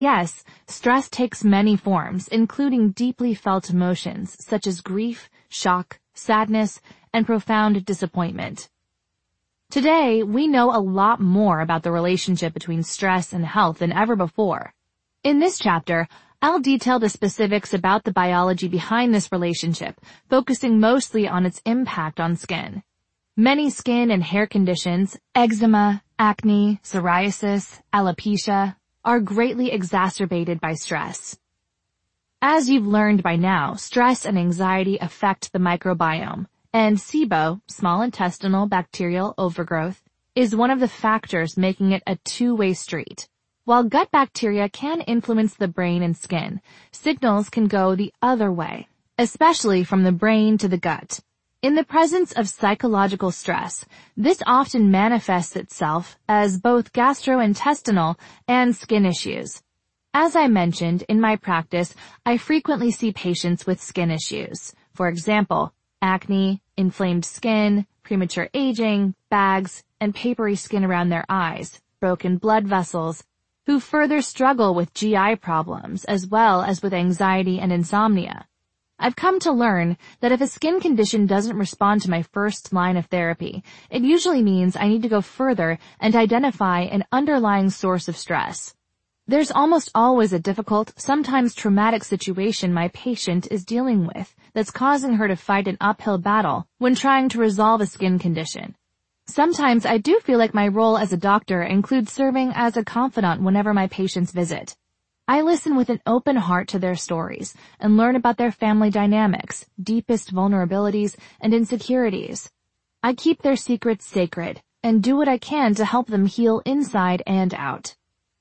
Yes, stress takes many forms, including deeply felt emotions such as grief, shock, sadness, and profound disappointment. Today, we know a lot more about the relationship between stress and health than ever before. In this chapter, I'll detail the specifics about the biology behind this relationship, focusing mostly on its impact on skin. Many skin and hair conditions, eczema, acne, psoriasis, alopecia, are greatly exacerbated by stress. As you've learned by now, stress and anxiety affect the microbiome, and SIBO, small intestinal bacterial overgrowth, is one of the factors making it a two-way street. While gut bacteria can influence the brain and skin, signals can go the other way, especially from the brain to the gut. In the presence of psychological stress, this often manifests itself as both gastrointestinal and skin issues. As I mentioned, in my practice, I frequently see patients with skin issues. For example, acne, inflamed skin, premature aging, bags, and papery skin around their eyes, broken blood vessels, who further struggle with GI problems as well as with anxiety and insomnia. I've come to learn that if a skin condition doesn't respond to my first line of therapy, it usually means I need to go further and identify an underlying source of stress. There's almost always a difficult, sometimes traumatic situation my patient is dealing with that's causing her to fight an uphill battle when trying to resolve a skin condition. Sometimes I do feel like my role as a doctor includes serving as a confidant whenever my patients visit. I listen with an open heart to their stories and learn about their family dynamics, deepest vulnerabilities, and insecurities. I keep their secrets sacred and do what I can to help them heal inside and out.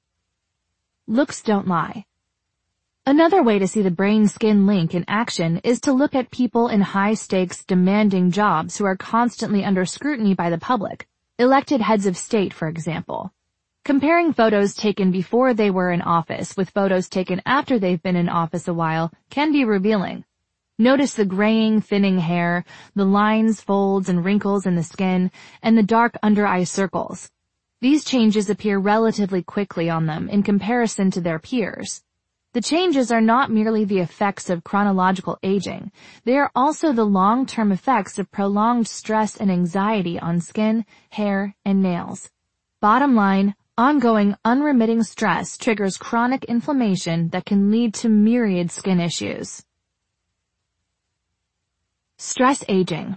Looks don't lie. Another way to see the brain-skin link in action is to look at people in high-stakes, demanding jobs who are constantly under scrutiny by the public, elected heads of state, for example. Comparing photos taken before they were in office with photos taken after they've been in office a while can be revealing. Notice the graying, thinning hair, the lines, folds, and wrinkles in the skin, and the dark under-eye circles. These changes appear relatively quickly on them in comparison to their peers. The changes are not merely the effects of chronological aging. They are also the long-term effects of prolonged stress and anxiety on skin, hair, and nails. Bottom line, ongoing, unremitting stress triggers chronic inflammation that can lead to myriad skin issues. Stress aging.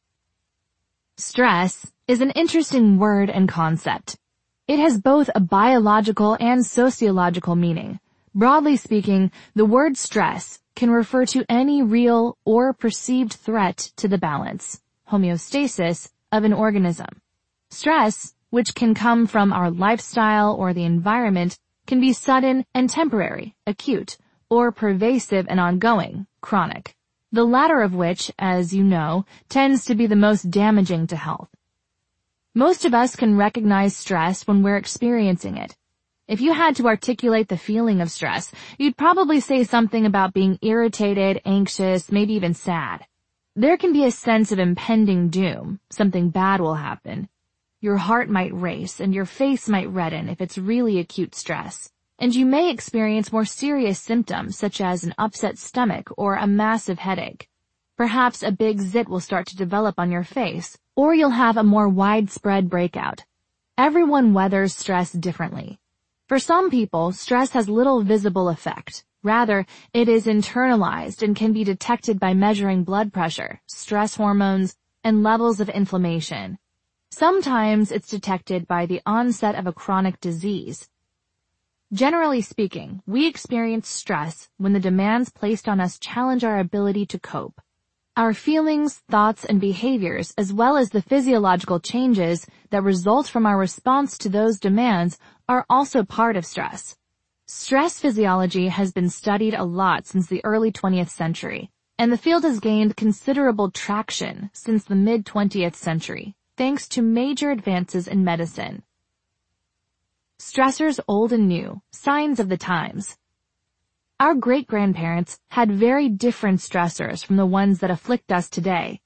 Stress is an interesting word and concept. It has both a biological and sociological meaning. Broadly speaking, the word stress can refer to any real or perceived threat to the balance, homeostasis, of an organism. Stress, which can come from our lifestyle or the environment, can be sudden and temporary, acute, or pervasive and ongoing, chronic. The latter of which, as you know, tends to be the most damaging to health. Most of us can recognize stress when we're experiencing it. If you had to articulate the feeling of stress, you'd probably say something about being irritated, anxious, maybe even sad. There can be a sense of impending doom. Something bad will happen. Your heart might race and your face might redden if it's really acute stress. And you may experience more serious symptoms such as an upset stomach or a massive headache. Perhaps a big zit will start to develop on your face, or you'll have a more widespread breakout. Everyone weathers stress differently. For some people, stress has little visible effect. Rather, it is internalized and can be detected by measuring blood pressure, stress hormones, and levels of inflammation. Sometimes it's detected by the onset of a chronic disease. Generally speaking, we experience stress when the demands placed on us challenge our ability to cope. Our feelings, thoughts, and behaviors, as well as the physiological changes that result from our response to those demands, are also part of stress. Stress physiology has been studied a lot since the early 20th century, and the field has gained considerable traction since the mid-20th century, thanks to major advances in medicine. Stressors old and new, signs of the times. Our great-grandparents had very different stressors from the ones that afflict us today.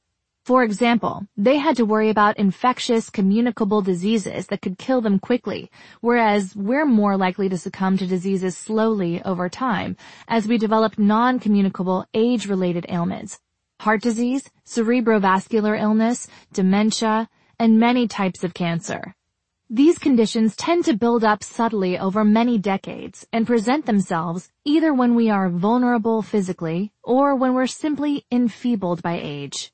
For example, they had to worry about infectious, communicable diseases that could kill them quickly, whereas we're more likely to succumb to diseases slowly over time as we develop non-communicable age-related ailments, heart disease, cerebrovascular illness, dementia, and many types of cancer. These conditions tend to build up subtly over many decades and present themselves either when we are vulnerable physically or when we're simply enfeebled by age.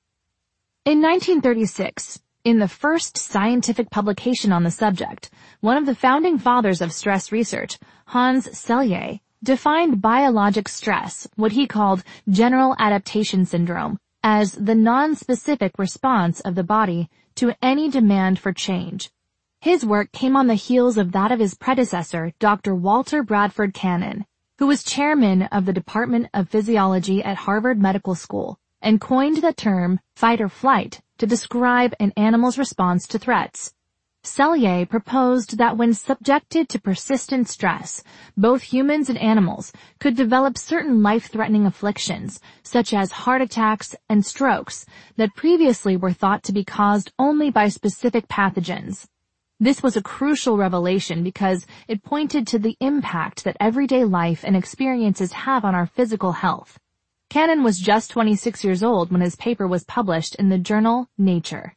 In 1936, in the first scientific publication on the subject, one of the founding fathers of stress research, Hans Selye, defined biologic stress, what he called general adaptation syndrome, as the non-specific response of the body to any demand for change. His work came on the heels of that of his predecessor, Dr. Walter Bradford Cannon, who was chairman of the Department of Physiology at Harvard Medical School and coined the term fight or flight to describe an animal's response to threats. Selye proposed that when subjected to persistent stress, both humans and animals could develop certain life-threatening afflictions, such as heart attacks and strokes, that previously were thought to be caused only by specific pathogens. This was a crucial revelation because it pointed to the impact that everyday life and experiences have on our physical health. Cannon was just 26 years old when his paper was published in the journal Nature.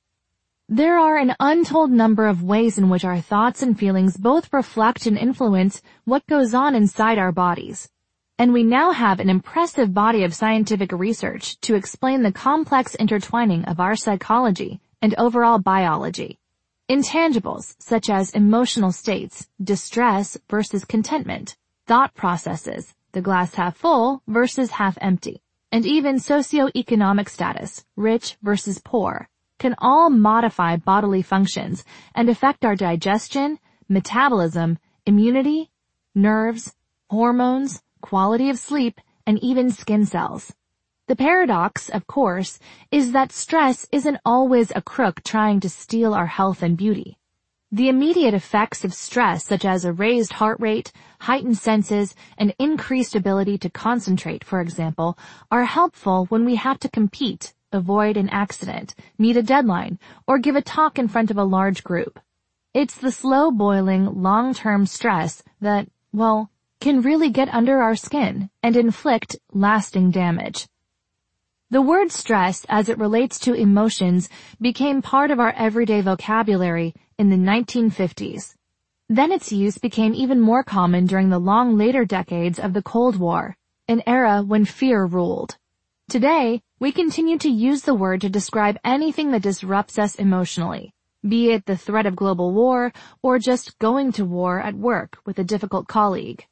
There are an untold number of ways in which our thoughts and feelings both reflect and influence what goes on inside our bodies. And we now have an impressive body of scientific research to explain the complex intertwining of our psychology and overall biology. Intangibles such as emotional states, distress versus contentment, thought processes, the glass half full versus half empty, and even socioeconomic status, rich versus poor, can all modify bodily functions and affect our digestion, metabolism, immunity, nerves, hormones, quality of sleep, and even skin cells. The paradox, of course, is that stress isn't always a crook trying to steal our health and beauty. The immediate effects of stress, such as a raised heart rate, heightened senses, and increased ability to concentrate, for example, are helpful when we have to compete, avoid an accident, meet a deadline, or give a talk in front of a large group. It's the slow-boiling, long-term stress that, well, can really get under our skin and inflict lasting damage. The word stress, as it relates to emotions, became part of our everyday vocabulary in the 1950s. Then its use became even more common during the long later decades of the Cold War, an era when fear ruled. Today, we continue to use the word to describe anything that disrupts us emotionally, be it the threat of global war or just going to war at work with a difficult colleague.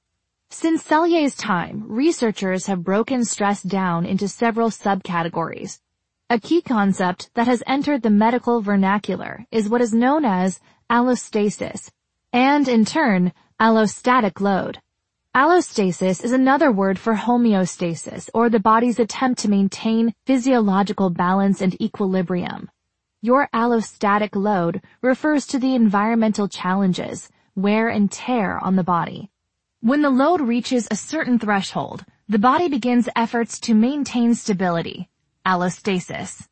Since Selye's time, researchers have broken stress down into several subcategories. A key concept that has entered the medical vernacular is what is known as allostasis, and in turn, allostatic load. Allostasis is another word for homeostasis, or the body's attempt to maintain physiological balance and equilibrium. Your allostatic load refers to the environmental challenges, wear and tear on the body. When the load reaches a certain threshold, the body begins efforts to maintain stability, allostasis.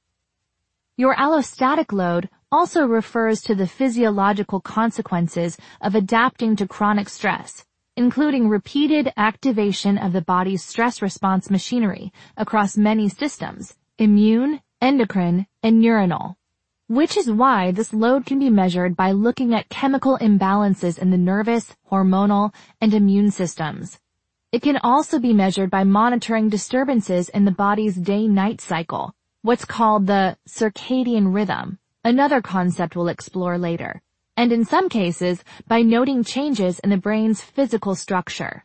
Your allostatic load also refers to the physiological consequences of adapting to chronic stress, including repeated activation of the body's stress response machinery across many systems, immune, endocrine, and neuronal. Which is why this load can be measured by looking at chemical imbalances in the nervous, hormonal, and immune systems. It can also be measured by monitoring disturbances in the body's day-night cycle, what's called the circadian rhythm, another concept we'll explore later, and in some cases by noting changes in the brain's physical structure.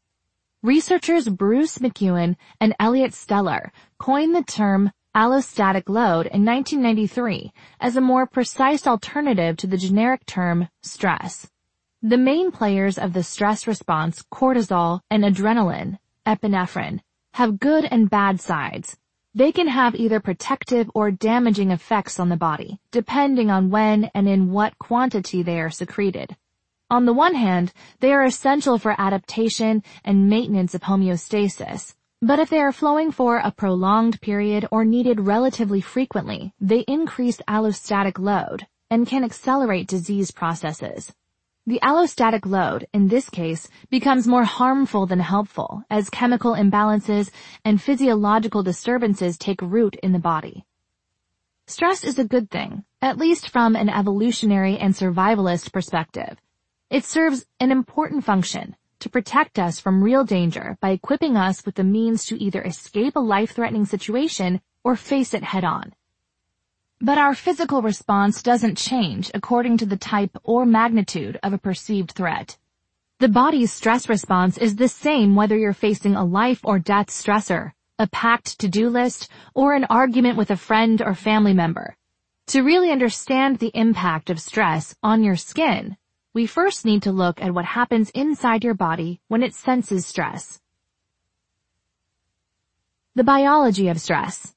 Researchers Bruce McEwen and Elliot Steller coined the term allostatic load in 1993 as a more precise alternative to the generic term stress. The main players of the stress response, cortisol and adrenaline, epinephrine, have good and bad sides. They can have either protective or damaging effects on the body, depending on when and in what quantity they are secreted. On the one hand, they are essential for adaptation and maintenance of homeostasis, But if they are flowing for a prolonged period or needed relatively frequently, they increase allostatic load and can accelerate disease processes. The allostatic load, in this case, becomes more harmful than helpful as chemical imbalances and physiological disturbances take root in the body. Stress is a good thing, at least from an evolutionary and survivalist perspective. It serves an important function to protect us from real danger by equipping us with the means to either escape a life-threatening situation or face it head-on. But our physical response doesn't change according to the type or magnitude of a perceived threat. The body's stress response is the same whether you're facing a life or death stressor, a packed to-do list, or an argument with a friend or family member. To really understand the impact of stress on your skin, we first need to look at what happens inside your body when it senses stress. The biology of stress.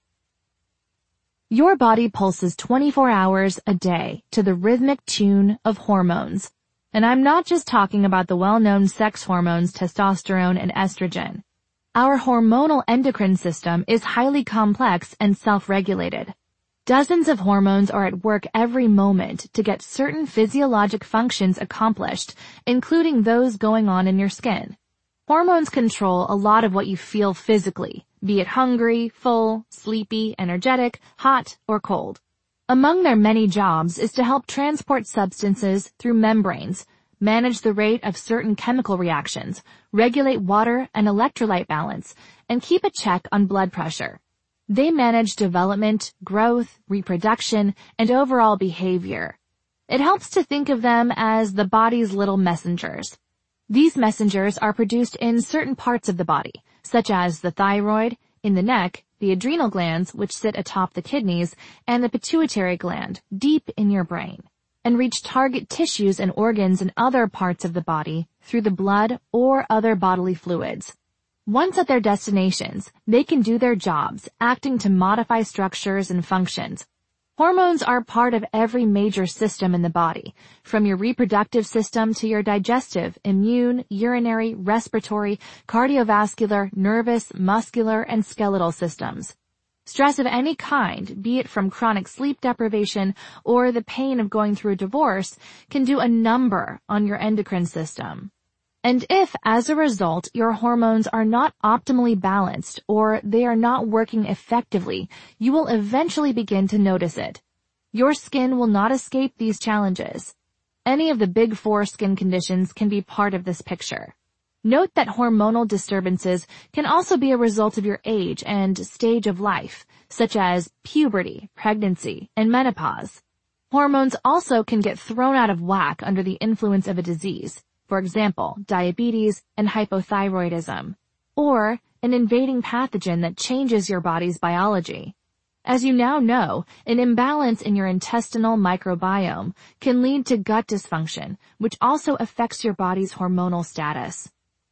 Your body pulses 24 hours a day to the rhythmic tune of hormones. And I'm not just talking about the well-known sex hormones testosterone and estrogen. Our hormonal endocrine system is highly complex and self-regulated. Dozens of hormones are at work every moment to get certain physiologic functions accomplished, including those going on in your skin. Hormones control a lot of what you feel physically, be it hungry, full, sleepy, energetic, hot, or cold. Among their many jobs is to help transport substances through membranes, manage the rate of certain chemical reactions, regulate water and electrolyte balance, and keep a check on blood pressure. They manage development, growth, reproduction, and overall behavior. It helps to think of them as the body's little messengers. These messengers are produced in certain parts of the body, such as the thyroid, in the neck, the adrenal glands, which sit atop the kidneys, and the pituitary gland, deep in your brain, and reach target tissues and organs in other parts of the body through the blood or other bodily fluids. Once at their destinations, they can do their jobs, acting to modify structures and functions. Hormones are part of every major system in the body, from your reproductive system to your digestive, immune, urinary, respiratory, cardiovascular, nervous, muscular, and skeletal systems. Stress of any kind, be it from chronic sleep deprivation or the pain of going through a divorce, can do a number on your endocrine system. And if, as a result, your hormones are not optimally balanced or they are not working effectively, you will eventually begin to notice it. Your skin will not escape these challenges. Any of the big four skin conditions can be part of this picture. Note that hormonal disturbances can also be a result of your age and stage of life, such as puberty, pregnancy, and menopause. Hormones also can get thrown out of whack under the influence of a disease. For example, diabetes and hypothyroidism, or an invading pathogen that changes your body's biology. As you now know, an imbalance in your intestinal microbiome can lead to gut dysfunction, which also affects your body's hormonal status.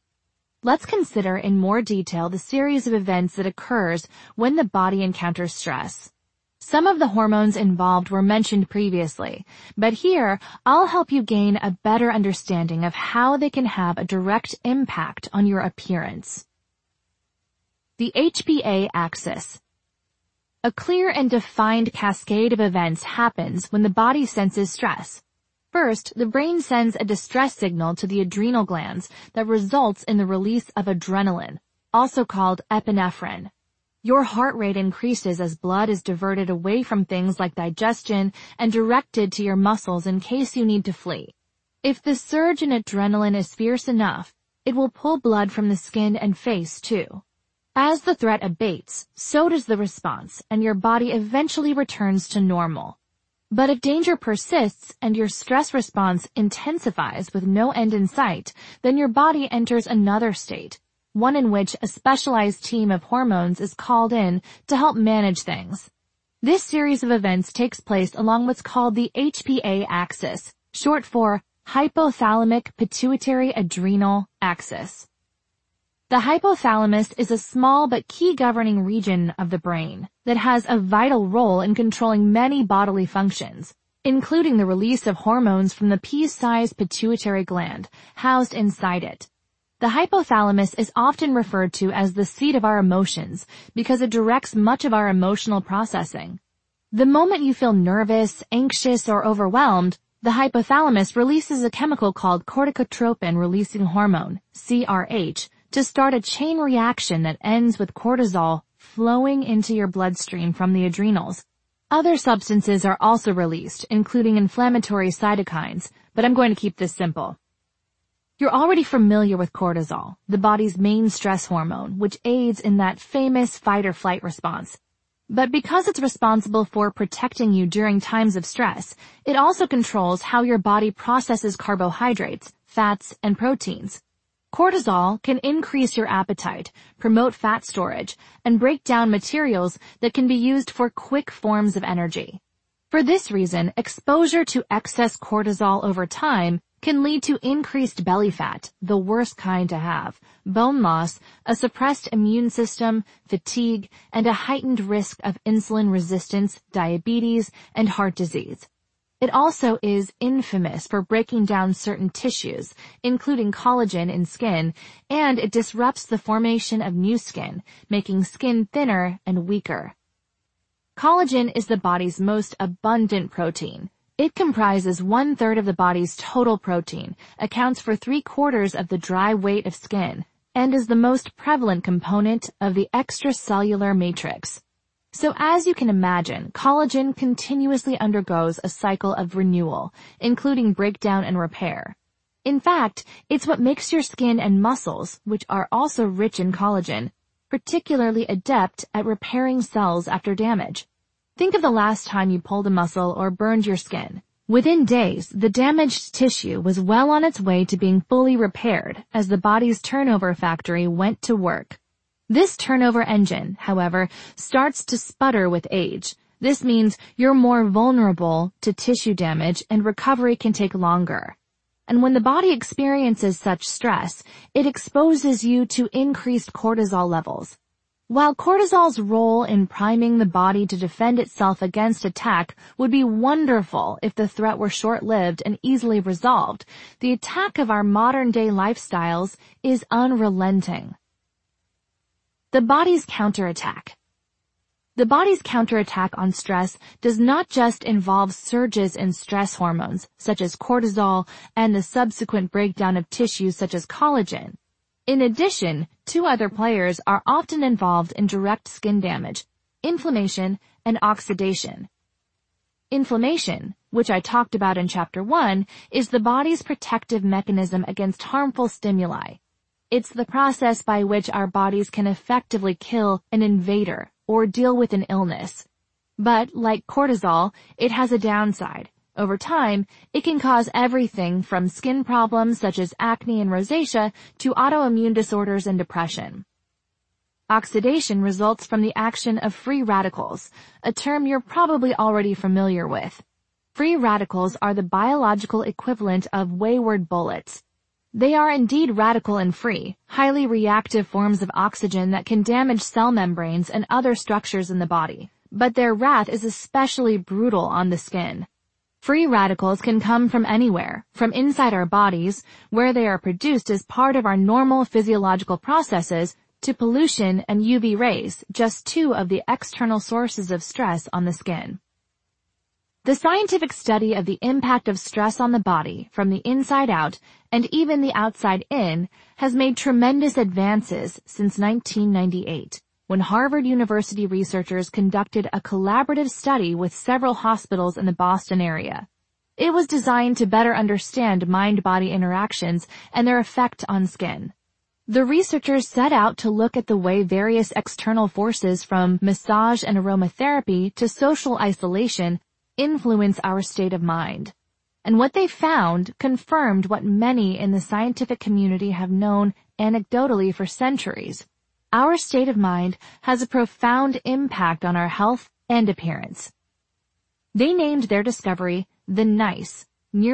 Let's consider in more detail the series of events that occurs when the body encounters stress. Some of the hormones involved were mentioned previously, but here I'll help you gain a better understanding of how they can have a direct impact on your appearance. The HPA axis. A clear and defined cascade of events happens when the body senses stress. First, the brain sends a distress signal to the adrenal glands that results in the release of adrenaline, also called epinephrine. Your heart rate increases as blood is diverted away from things like digestion and directed to your muscles in case you need to flee. If the surge in adrenaline is fierce enough, it will pull blood from the skin and face too. As the threat abates, so does the response, and your body eventually returns to normal. But if danger persists and your stress response intensifies with no end in sight, then your body enters another state, one in which a specialized team of hormones is called in to help manage things. This series of events takes place along what's called the HPA axis, short for hypothalamic pituitary adrenal axis. The hypothalamus is a small but key governing region of the brain that has a vital role in controlling many bodily functions, including the release of hormones from the pea-sized pituitary gland housed inside it. The hypothalamus is often referred to as the seat of our emotions because it directs much of our emotional processing. The moment you feel nervous, anxious, or overwhelmed, the hypothalamus releases a chemical called corticotropin-releasing hormone, CRH, to start a chain reaction that ends with cortisol flowing into your bloodstream from the adrenals. Other substances are also released, including inflammatory cytokines, but I'm going to keep this simple. You're already familiar with cortisol, the body's main stress hormone, which aids in that famous fight-or-flight response. But because it's responsible for protecting you during times of stress, it also controls how your body processes carbohydrates, fats, and proteins. Cortisol can increase your appetite, promote fat storage, and break down materials that can be used for quick forms of energy. For this reason, exposure to excess cortisol over time can lead to increased belly fat, the worst kind to have, bone loss, a suppressed immune system, fatigue, and a heightened risk of insulin resistance, diabetes, and heart disease. It also is infamous for breaking down certain tissues, including collagen in skin, and it disrupts the formation of new skin, making skin thinner and weaker. Collagen is the body's most abundant protein. It comprises 1/3 of the body's total protein, accounts for 3/4 of the dry weight of skin, and is the most prevalent component of the extracellular matrix. So as you can imagine, collagen continuously undergoes a cycle of renewal, including breakdown and repair. In fact, it's what makes your skin and muscles, which are also rich in collagen, particularly adept at repairing cells after damage. Think of the last time you pulled a muscle or burned your skin. Within days, the damaged tissue was well on its way to being fully repaired as the body's turnover factory went to work. This turnover engine, however, starts to sputter with age. This means you're more vulnerable to tissue damage and recovery can take longer. And when the body experiences such stress, it exposes you to increased cortisol levels. While cortisol's role in priming the body to defend itself against attack would be wonderful if the threat were short-lived and easily resolved, the attack of our modern-day lifestyles is unrelenting. The body's counterattack. The body's counterattack on stress does not just involve surges in stress hormones, such as cortisol, and the subsequent breakdown of tissues such as collagen. In addition, two other players are often involved in direct skin damage: inflammation and oxidation. Inflammation, which I talked about in Chapter 1, is the body's protective mechanism against harmful stimuli. It's the process by which our bodies can effectively kill an invader or deal with an illness. But, like cortisol, it has a downside. Over time, it can cause everything from skin problems such as acne and rosacea to autoimmune disorders and depression. Oxidation results from the action of free radicals, a term you're probably already familiar with. Free radicals are the biological equivalent of wayward bullets. They are indeed radical and free, highly reactive forms of oxygen that can damage cell membranes and other structures in the body, but their wrath is especially brutal on the skin. Free radicals can come from anywhere, from inside our bodies, where they are produced as part of our normal physiological processes, to pollution and UV rays, just two of the external sources of stress on the skin. The scientific study of the impact of stress on the body from the inside out and even the outside in has made tremendous advances since 1998, when Harvard University researchers conducted a collaborative study with several hospitals in the Boston area. It was designed to better understand mind-body interactions and their effect on skin. The researchers set out to look at the way various external forces from massage and aromatherapy to social isolation influence our state of mind. And what they found confirmed what many in the scientific community have known anecdotally for centuries. Our state of mind has a profound impact on our health and appearance. They named their discovery the NICE,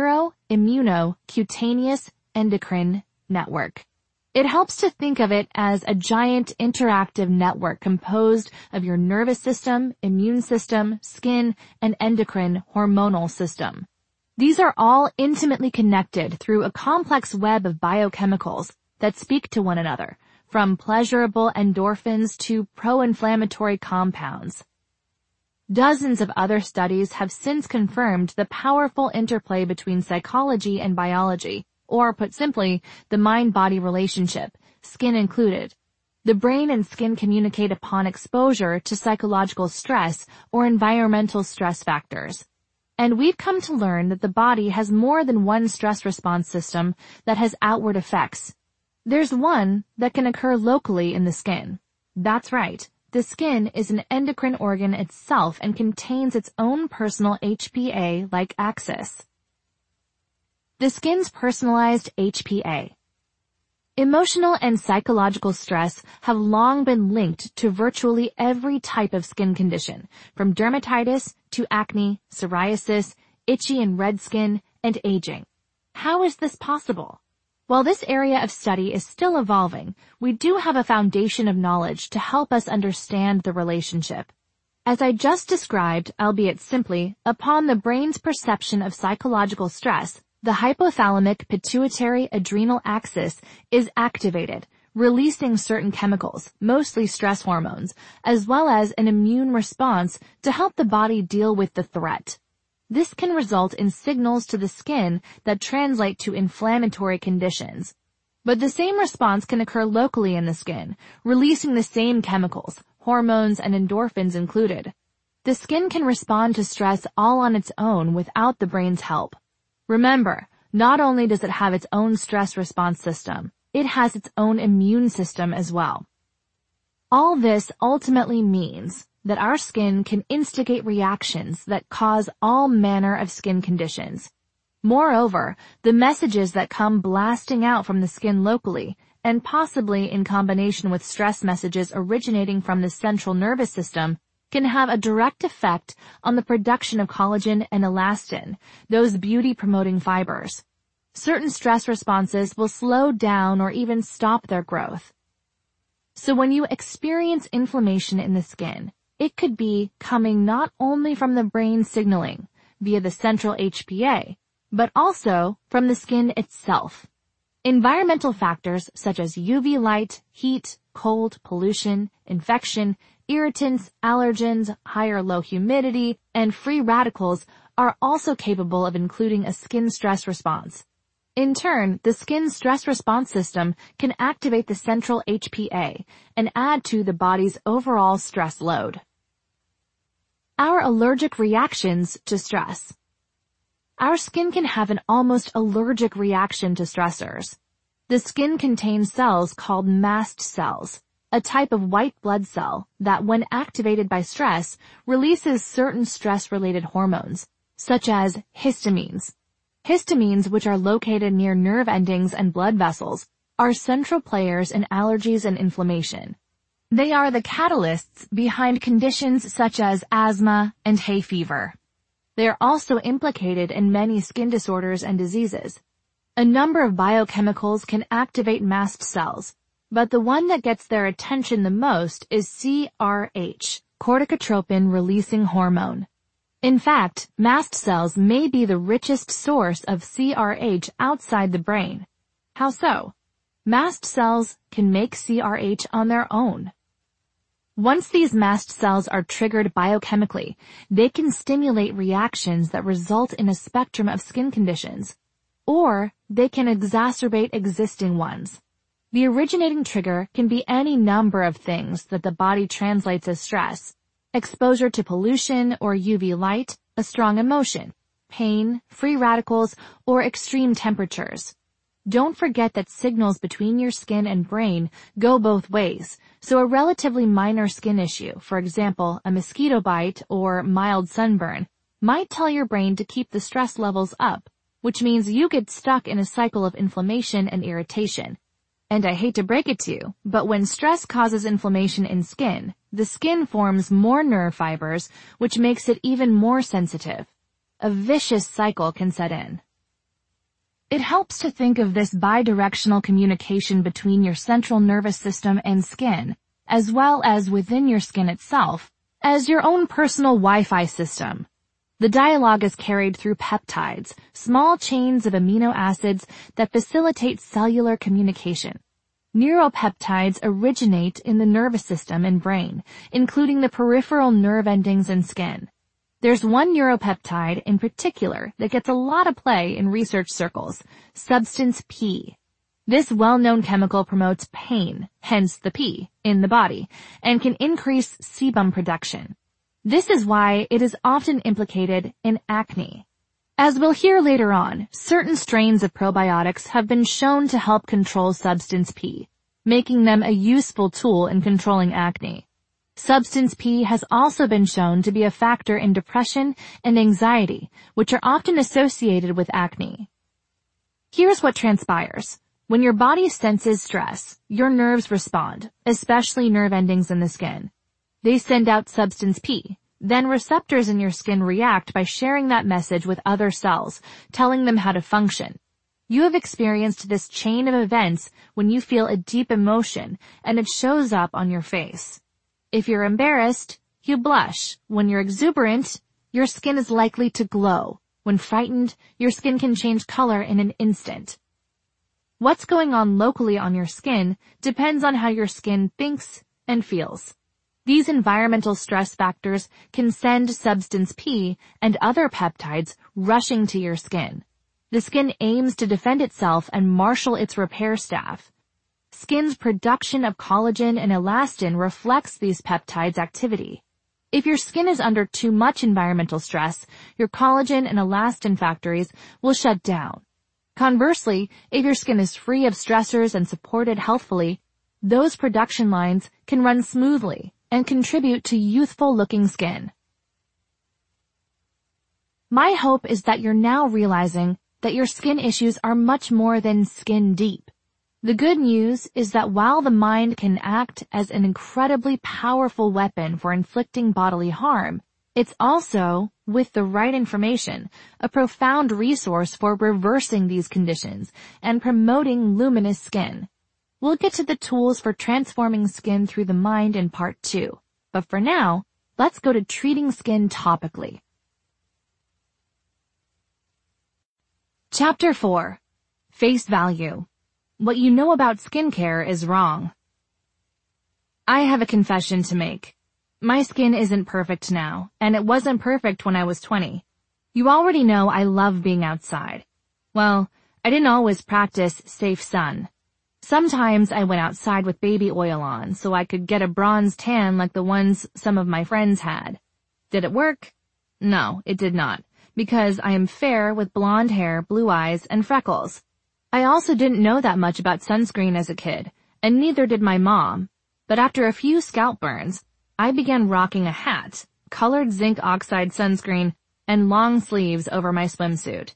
Neuro-Immuno-Cutaneous Endocrine Network. It helps to think of it as a giant interactive network composed of your nervous system, immune system, skin, and endocrine hormonal system. These are all intimately connected through a complex web of biochemicals, that speak to one another, from pleasurable endorphins to pro-inflammatory compounds. Dozens of other studies have since confirmed the powerful interplay between psychology and biology, or put simply, the mind-body relationship, skin included. The brain and skin communicate upon exposure to psychological stress or environmental stress factors. And we've come to learn that the body has more than one stress response system that has outward effects. There's one that can occur locally in the skin. That's right. The skin is an endocrine organ itself and contains its own personal HPA-like axis. The skin's personalized HPA. Emotional and psychological stress have long been linked to virtually every type of skin condition, from dermatitis to acne, psoriasis, itchy and red skin, and aging. How is this possible? While this area of study is still evolving, we do have a foundation of knowledge to help us understand the relationship. As I just described, albeit simply, upon the brain's perception of psychological stress, the hypothalamic pituitary adrenal axis is activated, releasing certain chemicals, mostly stress hormones, as well as an immune response to help the body deal with the threat. This can result in signals to the skin that translate to inflammatory conditions. But the same response can occur locally in the skin, releasing the same chemicals, hormones and endorphins included. The skin can respond to stress all on its own without the brain's help. Remember, not only does it have its own stress response system, it has its own immune system as well. All this ultimately means that our skin can instigate reactions that cause all manner of skin conditions. Moreover, the messages that come blasting out from the skin locally, and possibly in combination with stress messages originating from the central nervous system, can have a direct effect on the production of collagen and elastin, those beauty-promoting fibers. Certain stress responses will slow down or even stop their growth. So when you experience inflammation in the skin, it could be coming not only from the brain signaling via the central HPA, but also from the skin itself. Environmental factors such as UV light, heat, cold, pollution, infection, irritants, allergens, high or low humidity, and free radicals are also capable of including a skin stress response. In turn, the skin stress response system can activate the central HPA and add to the body's overall stress load. Our allergic reactions to stress. Our skin can have an almost allergic reaction to stressors. The skin contains cells called mast cells, a type of white blood cell that, when activated by stress, releases certain stress-related hormones, such as histamines. Histamines, which are located near nerve endings and blood vessels, are central players in allergies and inflammation. They are the catalysts behind conditions such as asthma and hay fever. They are also implicated in many skin disorders and diseases. A number of biochemicals can activate mast cells, but the one that gets their attention the most is CRH, corticotropin-releasing hormone. In fact, mast cells may be the richest source of CRH outside the brain. How so? Mast cells can make CRH on their own. Once these mast cells are triggered biochemically, they can stimulate reactions that result in a spectrum of skin conditions, or they can exacerbate existing ones. The originating trigger can be any number of things that the body translates as stress: exposure to pollution or UV light, a strong emotion, pain, free radicals, or extreme temperatures. Don't forget that signals between your skin and brain go both ways, so a relatively minor skin issue, for example, a mosquito bite or mild sunburn, might tell your brain to keep the stress levels up, which means you get stuck in a cycle of inflammation and irritation. And I hate to break it to you, but when stress causes inflammation in skin, the skin forms more nerve fibers, which makes it even more sensitive. A vicious cycle can set in. It helps to think of this bidirectional communication between your central nervous system and skin, as well as within your skin itself, as your own personal Wi-Fi system. The dialogue is carried through peptides, small chains of amino acids that facilitate cellular communication, Neuropeptides originate in the nervous system and brain, including the peripheral nerve endings and skin. There's one neuropeptide in particular that gets a lot of play in research circles, substance P. This well-known chemical promotes pain, hence the P, in the body, and can increase sebum production. This is why it is often implicated in acne. As we'll hear later on, certain strains of probiotics have been shown to help control substance P, making them a useful tool in controlling acne. Substance P has also been shown to be a factor in depression and anxiety, which are often associated with acne. Here's what transpires. When your body senses stress, your nerves respond, especially nerve endings in the skin. They send out substance P. Then receptors in your skin react by sharing that message with other cells, telling them how to function. You have experienced this chain of events when you feel a deep emotion and it shows up on your face. If you're embarrassed, you blush. When you're exuberant, your skin is likely to glow. When frightened, your skin can change color in an instant. What's going on locally on your skin depends on how your skin thinks and feels. These environmental stress factors can send substance P and other peptides rushing to your skin. The skin aims to defend itself and marshal its repair staff. Skin's production of collagen and elastin reflects these peptides' activity. If your skin is under too much environmental stress, your collagen and elastin factories will shut down. Conversely, if your skin is free of stressors and supported healthfully, those production lines can run smoothly and contribute to youthful-looking skin. My hope is that you're now realizing that your skin issues are much more than skin deep. The good news is that while the mind can act as an incredibly powerful weapon for inflicting bodily harm, it's also, with the right information, a profound resource for reversing these conditions and promoting luminous skin. We'll get to the tools for transforming skin through the mind in part 2. But for now, let's go to treating skin topically. Chapter 4. Face Value. What you know about skincare is wrong. I have a confession to make. My skin isn't perfect now, and it wasn't perfect when I was 20. You already know I love being outside. Well, I didn't always practice safe sun. Sometimes I went outside with baby oil on so I could get a bronze tan like the ones some of my friends had. Did it work? No, it did not, because I am fair with blonde hair, blue eyes, and freckles. I also didn't know that much about sunscreen as a kid, and neither did my mom. But after a few scalp burns, I began rocking a hat, colored zinc oxide sunscreen, and long sleeves over my swimsuit.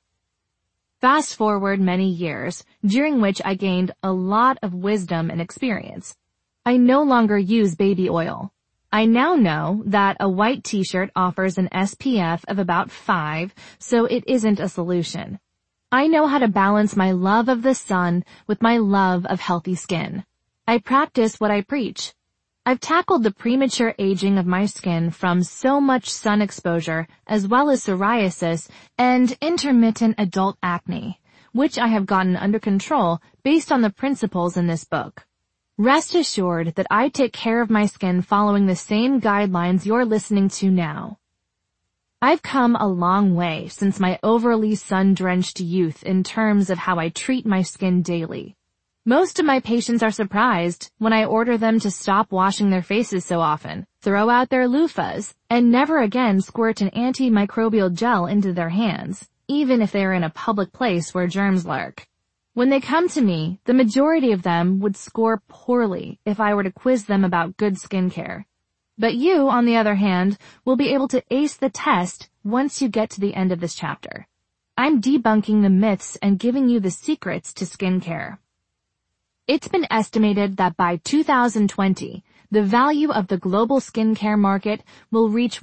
Fast forward many years, during which I gained a lot of wisdom and experience. I no longer use baby oil. I now know that a white t-shirt offers an SPF of about 5, so it isn't a solution. I know how to balance my love of the sun with my love of healthy skin. I practice what I preach. I've tackled the premature aging of my skin from so much sun exposure, as well as psoriasis and intermittent adult acne, which I have gotten under control based on the principles in this book. Rest assured that I take care of my skin following the same guidelines you're listening to now. I've come a long way since my overly sun-drenched youth in terms of how I treat my skin daily. Most of my patients are surprised when I order them to stop washing their faces so often, throw out their loofahs, and never again squirt an antimicrobial gel into their hands, even if they are in a public place where germs lurk. When they come to me, the majority of them would score poorly if I were to quiz them about good skincare. But you, on the other hand, will be able to ace the test once you get to the end of this chapter. I'm debunking the myths and giving you the secrets to skincare. It's been estimated that by 2020, the value of the global skincare market will reach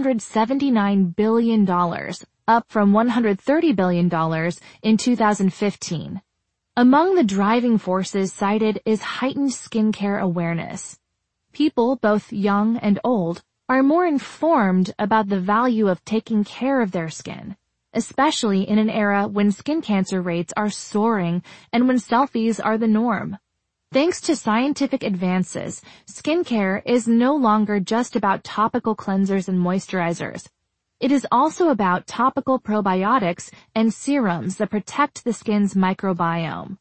$179 billion, up from $130 billion in 2015. Among the driving forces cited is heightened skincare awareness. People, both young and old, are more informed about the value of taking care of their skin, especially in an era when skin cancer rates are soaring and when selfies are the norm. Thanks to scientific advances, skincare is no longer just about topical cleansers and moisturizers. It is also about topical probiotics and serums that protect the skin's microbiome.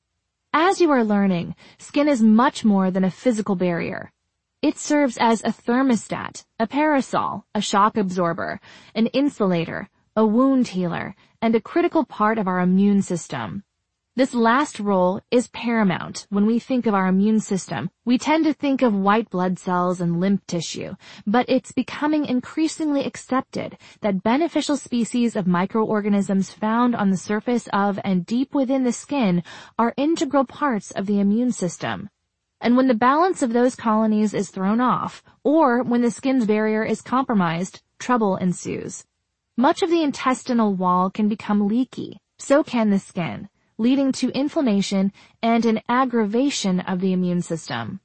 As you are learning, skin is much more than a physical barrier. It serves as a thermostat, a parasol, a shock absorber, an insulator, a wound healer, and a critical part of our immune system. This last role is paramount when we think of our immune system. We tend to think of white blood cells and lymph tissue, but it's becoming increasingly accepted that beneficial species of microorganisms found on the surface of and deep within the skin are integral parts of the immune system. And when the balance of those colonies is thrown off, or when the skin's barrier is compromised, trouble ensues. Much of the intestinal wall can become leaky, so can the skin, leading to inflammation and an aggravation of the immune system.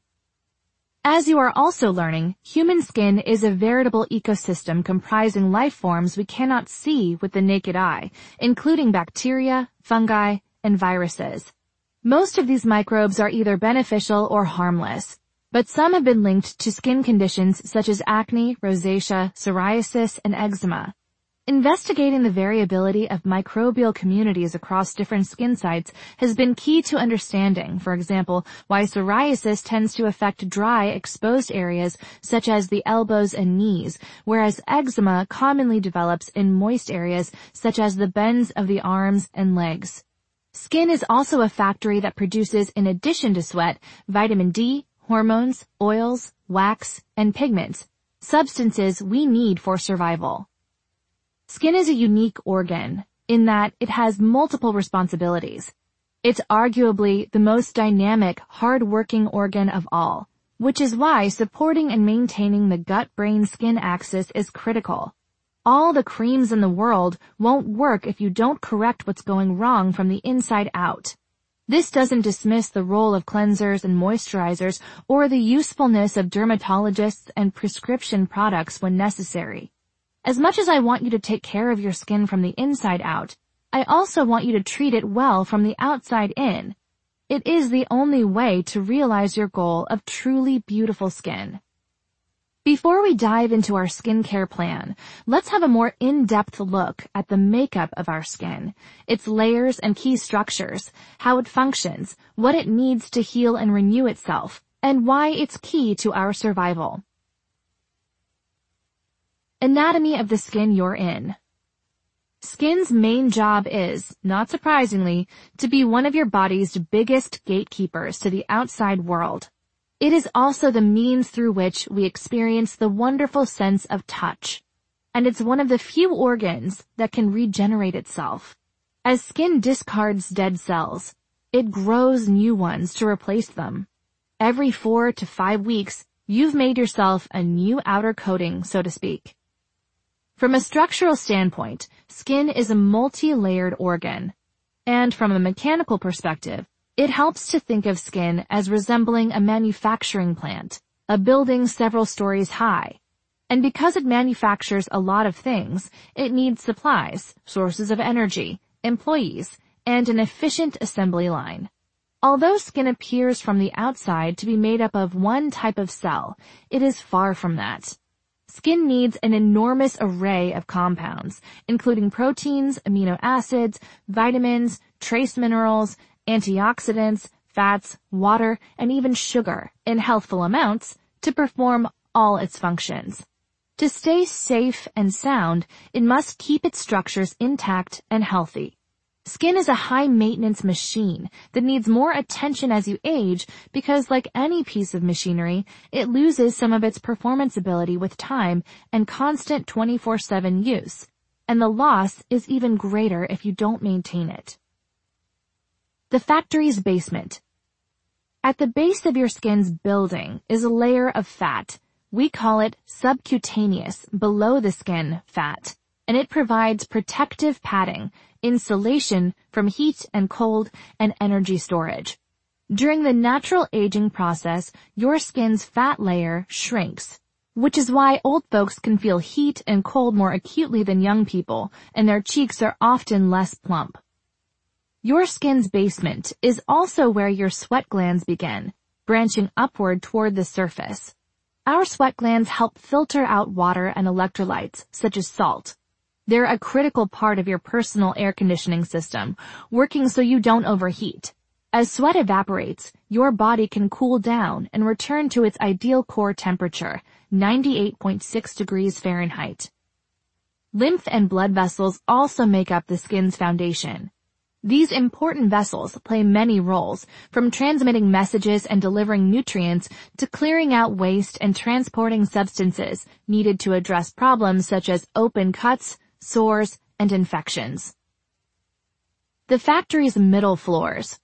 As you are also learning, human skin is a veritable ecosystem comprising life forms we cannot see with the naked eye, including bacteria, fungi, and viruses. Most of these microbes are either beneficial or harmless, but some have been linked to skin conditions such as acne, rosacea, psoriasis, and eczema. Investigating the variability of microbial communities across different skin sites has been key to understanding, for example, why psoriasis tends to affect dry, exposed areas such as the elbows and knees, whereas eczema commonly develops in moist areas such as the bends of the arms and legs. Skin is also a factory that produces, in addition to sweat, vitamin D, hormones, oils, wax, and pigments, substances we need for survival. Skin is a unique organ in that it has multiple responsibilities. It's arguably the most dynamic, hard-working organ of all, which is why supporting and maintaining the gut-brain-skin axis is critical. All the creams in the world won't work if you don't correct what's going wrong from the inside out. This doesn't dismiss the role of cleansers and moisturizers or the usefulness of dermatologists and prescription products when necessary. As much as I want you to take care of your skin from the inside out, I also want you to treat it well from the outside in. It is the only way to realize your goal of truly beautiful skin. Before we dive into our skincare plan, let's have a more in-depth look at the makeup of our skin, its layers and key structures, how it functions, what it needs to heal and renew itself, and why it's key to our survival. Anatomy of the skin you're in. Skin's main job is, not surprisingly, to be one of your body's biggest gatekeepers to the outside world. It is also the means through which we experience the wonderful sense of touch, and it's one of the few organs that can regenerate itself. As skin discards dead cells, it grows new ones to replace them. Every 4 to 5 weeks, you've made yourself a new outer coating, so to speak. From a structural standpoint, skin is a multi-layered organ, and from a mechanical perspective, it helps to think of skin as resembling a manufacturing plant, a building several stories high. And because it manufactures a lot of things, it needs supplies, sources of energy, employees, and an efficient assembly line. Although skin appears from the outside to be made up of one type of cell, it is far from that. Skin needs an enormous array of compounds, including proteins, amino acids, vitamins, trace minerals, antioxidants, fats, water, and even sugar in healthful amounts to perform all its functions. To stay safe and sound, it must keep its structures intact and healthy. Skin is a high-maintenance machine that needs more attention as you age because, like any piece of machinery, it loses some of its performance ability with time and constant 24/7 use, and the loss is even greater if you don't maintain it. The factory's basement. At the base of your skin's building is a layer of fat. We call it subcutaneous, below the skin fat, and it provides protective padding, insulation from heat and cold, and energy storage. During the natural aging process, your skin's fat layer shrinks, which is why old folks can feel heat and cold more acutely than young people, and their cheeks are often less plump. Your skin's basement is also where your sweat glands begin, branching upward toward the surface. Our sweat glands help filter out water and electrolytes, such as salt. They're a critical part of your personal air conditioning system, working so you don't overheat. As sweat evaporates, your body can cool down and return to its ideal core temperature, 98.6 degrees Fahrenheit. Lymph and blood vessels also make up the skin's foundation. These important vessels play many roles, from transmitting messages and delivering nutrients to clearing out waste and transporting substances needed to address problems such as open cuts, sores, and infections. The factory's middle floors.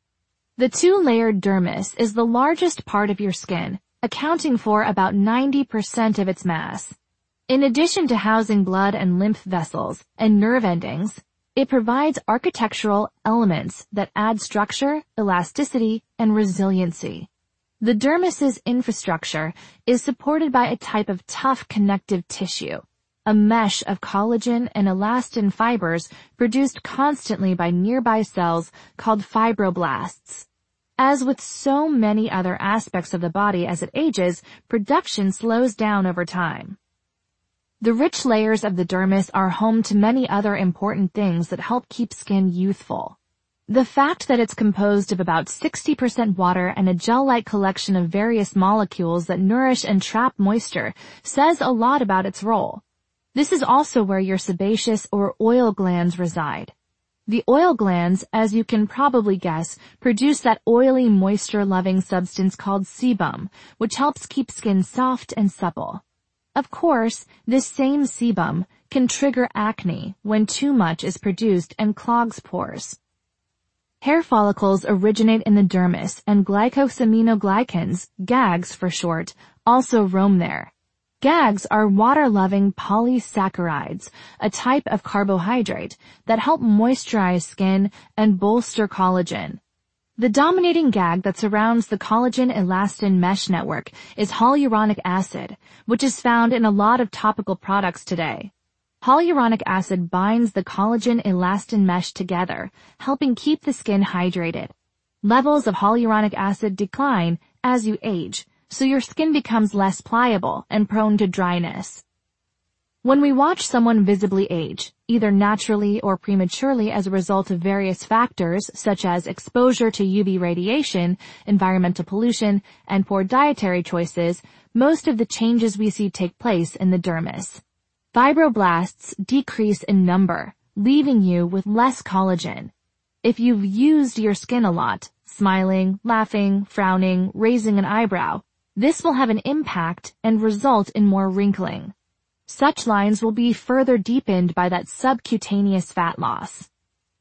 The two-layered dermis is the largest part of your skin, accounting for about 90% of its mass. In addition to housing blood and lymph vessels and nerve endings, it provides architectural elements that add structure, elasticity, and resiliency. The dermis's infrastructure is supported by a type of tough connective tissue, a mesh of collagen and elastin fibers produced constantly by nearby cells called fibroblasts. As with so many other aspects of the body as it ages, production slows down over time. The rich layers of the dermis are home to many other important things that help keep skin youthful. The fact that it's composed of about 60% water and a gel-like collection of various molecules that nourish and trap moisture says a lot about its role. This is also where your sebaceous or oil glands reside. The oil glands, as you can probably guess, produce that oily, moisture-loving substance called sebum, which helps keep skin soft and supple. Of course, this same sebum can trigger acne when too much is produced and clogs pores. Hair follicles originate in the dermis, and glycosaminoglycans, GAGs for short, also roam there. GAGs are water-loving polysaccharides, a type of carbohydrate that help moisturize skin and bolster collagen. The dominating GAG that surrounds the collagen-elastin mesh network is hyaluronic acid, which is found in a lot of topical products today. Hyaluronic acid binds the collagen-elastin mesh together, helping keep the skin hydrated. Levels of hyaluronic acid decline as you age, so your skin becomes less pliable and prone to dryness. When we watch someone visibly age, either naturally or prematurely as a result of various factors such as exposure to UV radiation, environmental pollution, and poor dietary choices, most of the changes we see take place in the dermis. Fibroblasts decrease in number, leaving you with less collagen. If you've used your skin a lot, smiling, laughing, frowning, raising an eyebrow, this will have an impact and result in more wrinkling. Such lines will be further deepened by that subcutaneous fat loss.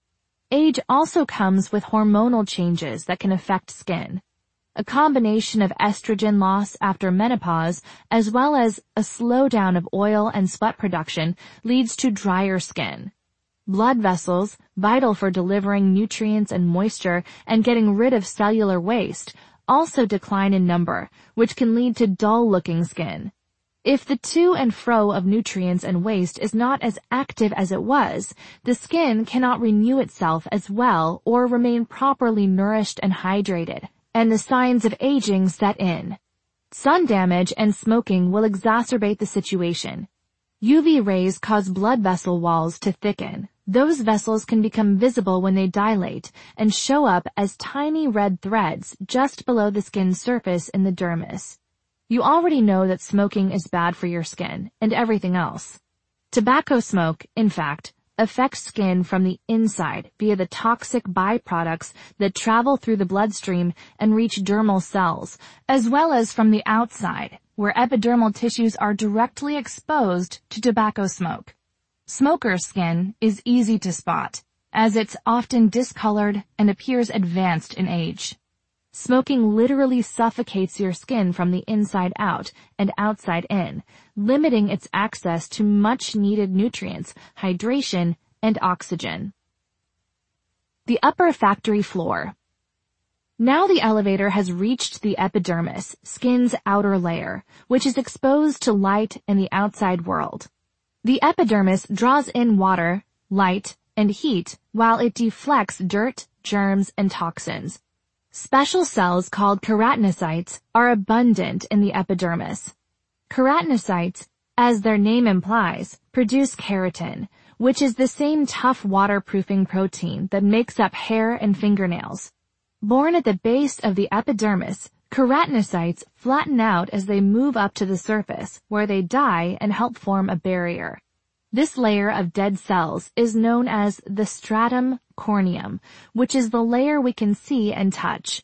Age also comes with hormonal changes that can affect skin. A combination of estrogen loss after menopause, as well as a slowdown of oil and sweat production, leads to drier skin. Blood vessels, vital for delivering nutrients and moisture and getting rid of cellular waste, also decline in number, which can lead to dull-looking skin. If the to and fro of nutrients and waste is not as active as it was, the skin cannot renew itself as well or remain properly nourished and hydrated, and the signs of aging set in. Sun damage and smoking will exacerbate the situation. UV rays cause blood vessel walls to thicken. Those vessels can become visible when they dilate and show up as tiny red threads just below the skin's surface in the dermis. You already know that smoking is bad for your skin and everything else. Tobacco smoke, in fact, affects skin from the inside via the toxic byproducts that travel through the bloodstream and reach dermal cells, as well as from the outside, where epidermal tissues are directly exposed to tobacco smoke. Smoker's skin is easy to spot, as it's often discolored and appears advanced in age. Smoking literally suffocates your skin from the inside out and outside in, limiting its access to much-needed nutrients, hydration, and oxygen. The upper factory floor. Now the elevator has reached the epidermis, skin's outer layer, which is exposed to light and the outside world. The epidermis draws in water, light, and heat while it deflects dirt, germs, and toxins. Special cells called keratinocytes are abundant in the epidermis. Keratinocytes, as their name implies, produce keratin, which is the same tough waterproofing protein that makes up hair and fingernails. Born at the base of the epidermis, keratinocytes flatten out as they move up to the surface, where they die and help form a barrier. This layer of dead cells is known as the stratum corneum, which is the layer we can see and touch.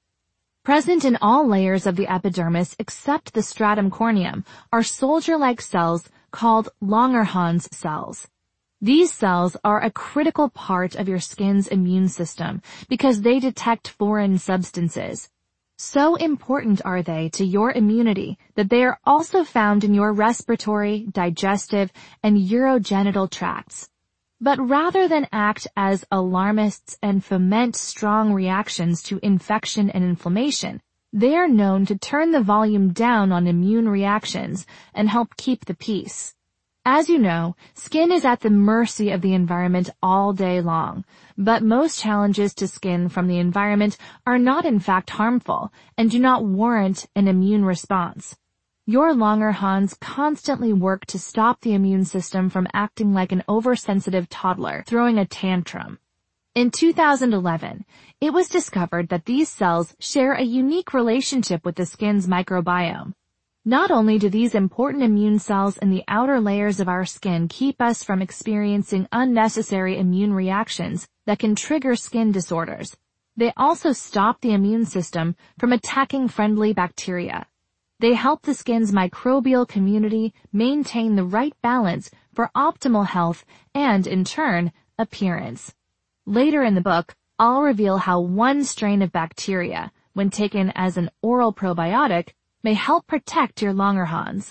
Present in all layers of the epidermis except the stratum corneum are soldier-like cells called Langerhans cells. These cells are a critical part of your skin's immune system because they detect foreign substances. So important are they to your immunity that they are also found in your respiratory, digestive, and urogenital tracts. But rather than act as alarmists and foment strong reactions to infection and inflammation, they are known to turn the volume down on immune reactions and help keep the peace. As you know, skin is at the mercy of the environment all day long, but most challenges to skin from the environment are not in fact harmful and do not warrant an immune response. Your Langerhans constantly work to stop the immune system from acting like an oversensitive toddler throwing a tantrum. In 2011, it was discovered that these cells share a unique relationship with the skin's microbiome. Not only do these important immune cells in the outer layers of our skin keep us from experiencing unnecessary immune reactions that can trigger skin disorders, they also stop the immune system from attacking friendly bacteria. They help the skin's microbial community maintain the right balance for optimal health and, in turn, appearance. Later in the book, I'll reveal how one strain of bacteria, when taken as an oral probiotic, may help protect your Langerhans.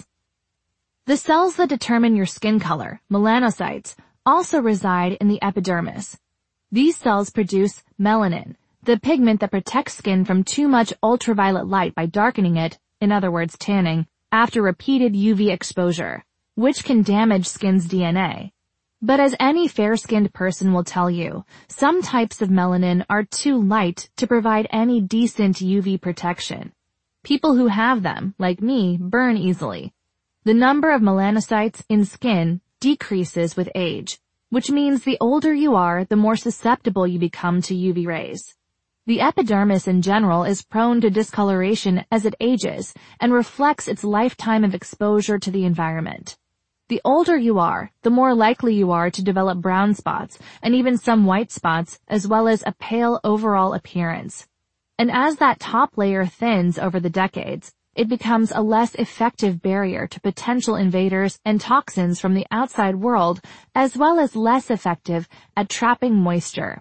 The cells that determine your skin color, melanocytes, also reside in the epidermis. These cells produce melanin, the pigment that protects skin from too much ultraviolet light by darkening it, in other words tanning, after repeated UV exposure, which can damage skin's DNA. But as any fair-skinned person will tell you, some types of melanin are too light to provide any decent UV protection. People who have them, like me, burn easily. The number of melanocytes in skin decreases with age, which means the older you are, the more susceptible you become to UV rays. The epidermis in general is prone to discoloration as it ages and reflects its lifetime of exposure to the environment. The older you are, the more likely you are to develop brown spots and even some white spots, as well as a pale overall appearance. And as that top layer thins over the decades, it becomes a less effective barrier to potential invaders and toxins from the outside world, as well as less effective at trapping moisture.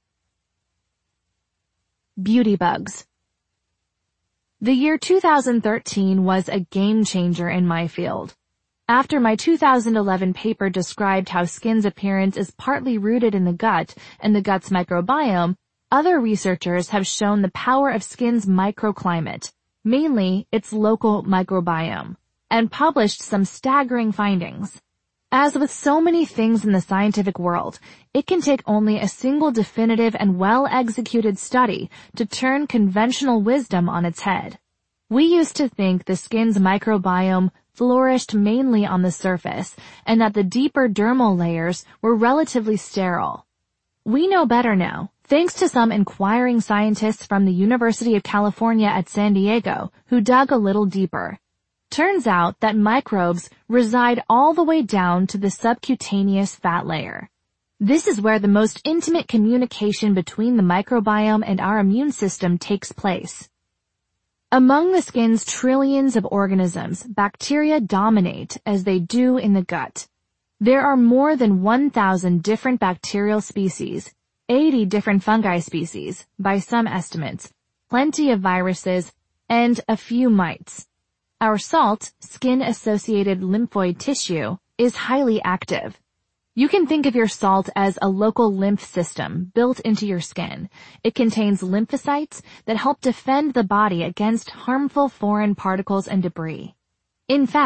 Beauty bugs. The year 2013 was a game changer in my field. After my 2011 paper described how skin's appearance is partly rooted in the gut and the gut's microbiome, other researchers have shown the power of skin's microclimate, mainly its local microbiome, and published some staggering findings. As with so many things in the scientific world, it can take only a single definitive and well-executed study to turn conventional wisdom on its head. We used to think the skin's microbiome flourished mainly on the surface and that the deeper dermal layers were relatively sterile. We know better now, thanks to some inquiring scientists from the University of California at San Diego who dug a little deeper. Turns out that microbes reside all the way down to the subcutaneous fat layer. This is where the most intimate communication between the microbiome and our immune system takes place. Among the skin's trillions of organisms, bacteria dominate as they do in the gut. There are more than 1,000 different bacterial species, 80 different fungi species, by some estimates, plenty of viruses, and a few mites. Our salt, skin-associated lymphoid tissue, is highly active. You can think of your salt as a local lymph system built into your skin. It contains lymphocytes that help defend the body against harmful foreign particles and debris. In fact,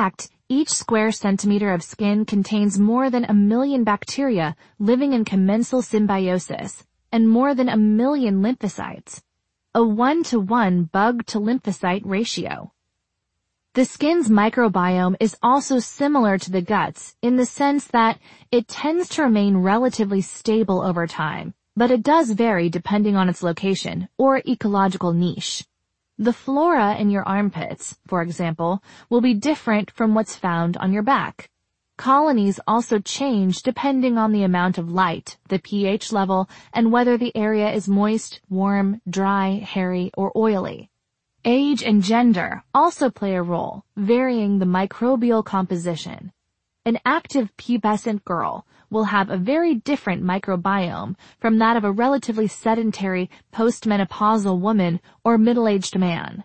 Each square centimeter of skin contains more than 1 million bacteria living in commensal symbiosis and more than 1 million lymphocytes, a 1-to-1 bug-to-lymphocyte ratio. The skin's microbiome is also similar to the gut's in the sense that it tends to remain relatively stable over time, but it does vary depending on its location or ecological niche. The flora in your armpits, for example, will be different from what's found on your back. Colonies also change depending on the amount of light, the pH level, and whether the area is moist, warm, dry, hairy, or oily. Age and gender also play a role, varying the microbial composition. An active pubescent girl will have a very different microbiome from that of a relatively sedentary postmenopausal woman or middle-aged man.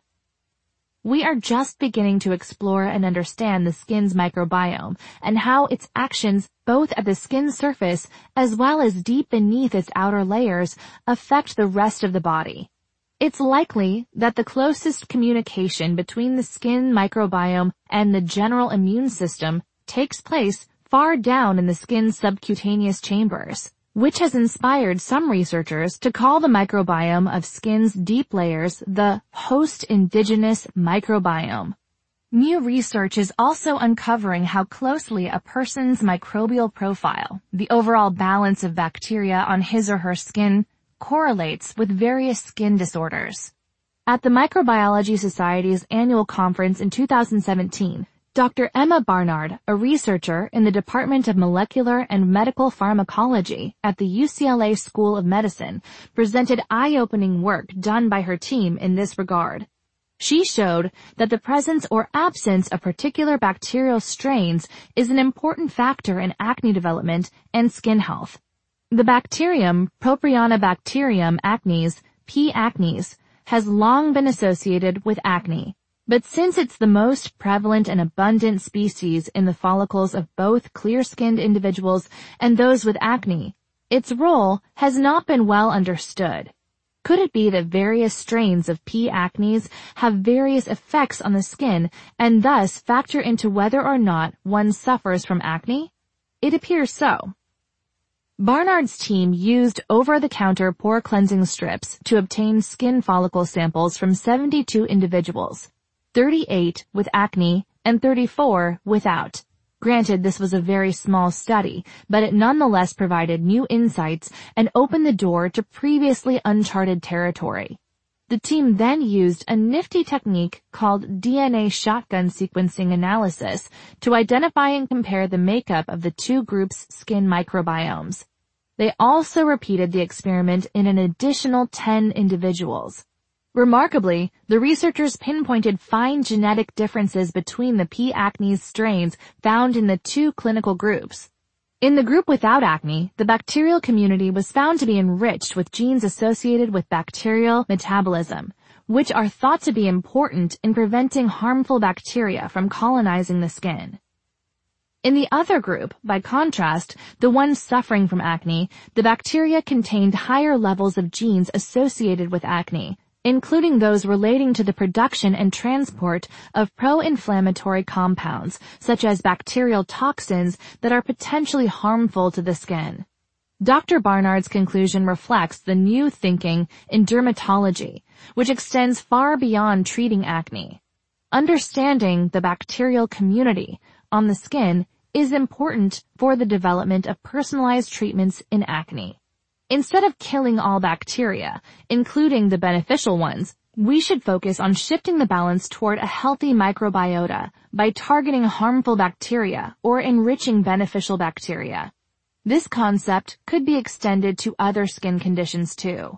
We are just beginning to explore and understand the skin's microbiome and how its actions, both at the skin surface as well as deep beneath its outer layers, affect the rest of the body. It's likely that the closest communication between the skin microbiome and the general immune system takes place far down in the skin's subcutaneous chambers, which has inspired some researchers to call the microbiome of skin's deep layers the host indigenous microbiome. New research is also uncovering how closely a person's microbial profile, the overall balance of bacteria on his or her skin, correlates with various skin disorders. At the Microbiology Society's annual conference in 2017, Dr. Emma Barnard, a researcher in the Department of Molecular and Medical Pharmacology at the UCLA School of Medicine, presented eye-opening work done by her team in this regard. She showed that the presence or absence of particular bacterial strains is an important factor in acne development and skin health. The bacterium Propionibacterium acnes, P. acnes, has long been associated with acne. But since it's the most prevalent and abundant species in the follicles of both clear-skinned individuals and those with acne, its role has not been well understood. Could it be that various strains of P. acnes have various effects on the skin and thus factor into whether or not one suffers from acne? It appears so. Barnard's team used over-the-counter pore cleansing strips to obtain skin follicle samples from 72 individuals. 38 with acne, and 34 without. Granted, this was a very small study, but it nonetheless provided new insights and opened the door to previously uncharted territory. The team then used a nifty technique called DNA shotgun sequencing analysis to identify and compare the makeup of the two groups' skin microbiomes. They also repeated the experiment in an additional 10 individuals. Remarkably, the researchers pinpointed fine genetic differences between the P. acnes strains found in the two clinical groups. In the group without acne, the bacterial community was found to be enriched with genes associated with bacterial metabolism, which are thought to be important in preventing harmful bacteria from colonizing the skin. In the other group, by contrast, the one suffering from acne, the bacteria contained higher levels of genes associated with acne, including those relating to the production and transport of pro-inflammatory compounds, such as bacterial toxins that are potentially harmful to the skin. Dr. Barnard's conclusion reflects the new thinking in dermatology, which extends far beyond treating acne. Understanding the bacterial community on the skin is important for the development of personalized treatments in acne. Instead of killing all bacteria, including the beneficial ones, we should focus on shifting the balance toward a healthy microbiota by targeting harmful bacteria or enriching beneficial bacteria. This concept could be extended to other skin conditions too.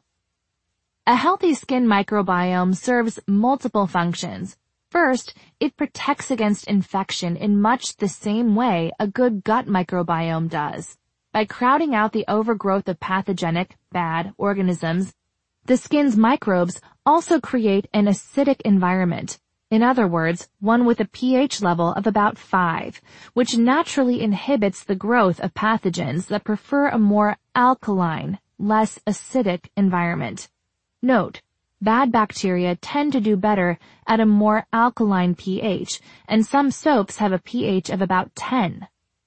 A healthy skin microbiome serves multiple functions. First, it protects against infection in much the same way a good gut microbiome does. By crowding out the overgrowth of pathogenic, bad organisms, the skin's microbes also create an acidic environment. In other words, one with a pH level of about 5, which naturally inhibits the growth of pathogens that prefer a more alkaline, less acidic environment. Note, Bad bacteria tend to do better at a more alkaline pH, and some soaps have a pH of about 10.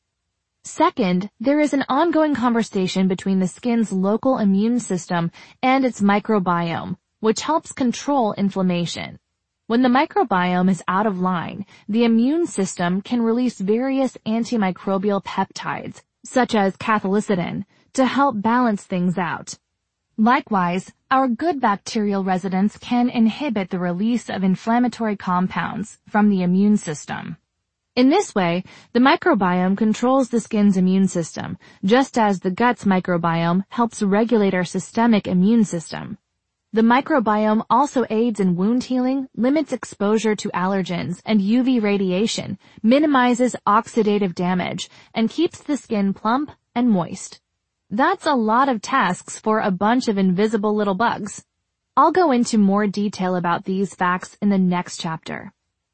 Second, there is an ongoing conversation between the skin's local immune system and its microbiome, which helps control inflammation. When the microbiome is out of line, the immune system can release various antimicrobial peptides, such as cathelicidin, to help balance things out. Likewise, our good bacterial residents can inhibit the release of inflammatory compounds from the immune system. In this way, the microbiome controls the skin's immune system, just as the gut's microbiome helps regulate our systemic immune system. The microbiome also aids in wound healing, limits exposure to allergens and UV radiation, minimizes oxidative damage, and keeps the skin plump and moist. That's a lot of tasks for a bunch of invisible little bugs. I'll go into more detail about these facts in the next chapter.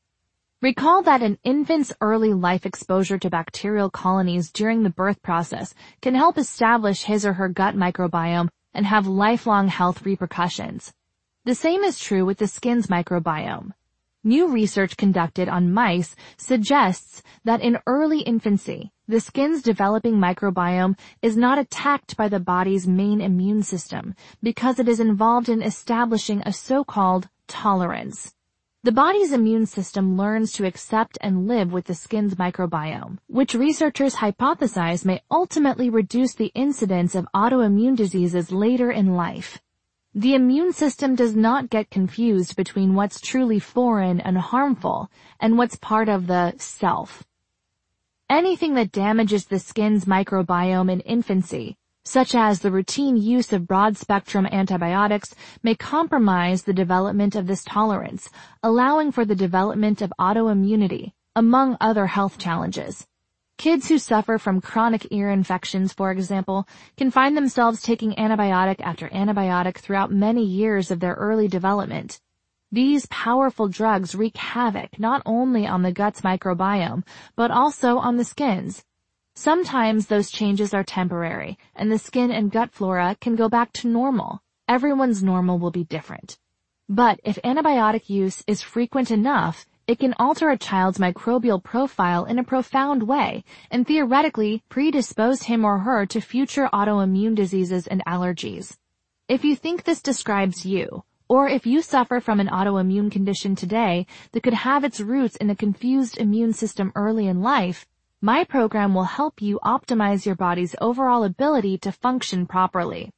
Recall that an infant's early life exposure to bacterial colonies during the birth process can help establish his or her gut microbiome and have lifelong health repercussions. The same is true with the skin's microbiome. New research conducted on mice suggests that in early infancy, the skin's developing microbiome is not attacked by the body's main immune system because it is involved in establishing a so-called tolerance. The body's immune system learns to accept and live with the skin's microbiome, which researchers hypothesize may ultimately reduce the incidence of autoimmune diseases later in life. The immune system does not get confused between what's truly foreign and harmful and what's part of the self. Anything that damages the skin's microbiome in infancy, such as the routine use of broad-spectrum antibiotics, may compromise the development of this tolerance, allowing for the development of autoimmunity, among other health challenges. Kids who suffer from chronic ear infections, for example, can find themselves taking antibiotic after antibiotic throughout many years of their early development. These powerful drugs wreak havoc not only on the gut's microbiome, but also on the skin's. Sometimes those changes are temporary, and the skin and gut flora can go back to normal. Everyone's normal will be different. But if antibiotic use is frequent enough, it can alter a child's microbial profile in a profound way and theoretically predispose him or her to future autoimmune diseases and allergies. If you think this describes you, or if you suffer from an autoimmune condition today that could have its roots in a confused immune system early in life, my program will help you optimize your body's overall ability to function properly.